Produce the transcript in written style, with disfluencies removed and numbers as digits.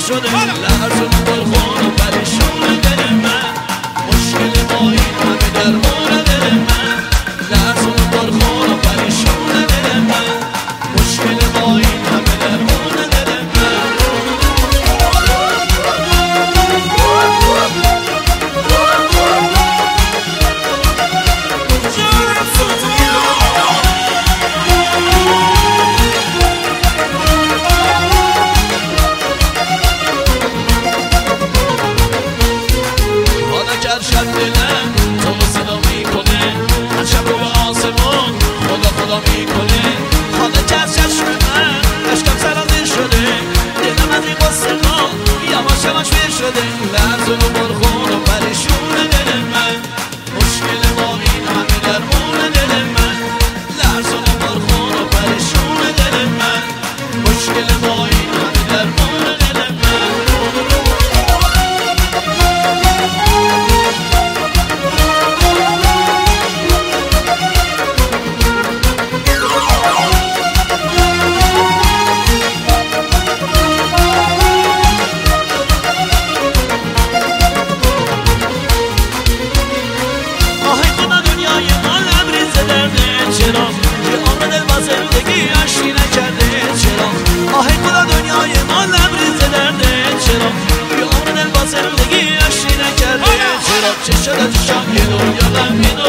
شده لرزون پرخون و پریشون دل من مشکل ما این همه درمان دل من لرزون پرخون و پریشون دل من مشکل ما این همه درمان دل من شب دلم تو صدا میکنه هر شب رو به آسمون خدا میکنه حالا که از چشم من اشکم سرازیر شده دلم از این قصه ما یواش یواش بیر شده لرزون و پرخون و پریشون دل من مشکل ما این همه درمون دل من لرزون و پرخون و پریشون دل من مشکل ما این همه درمون دل من چه شده چشم یه دنیا غمگین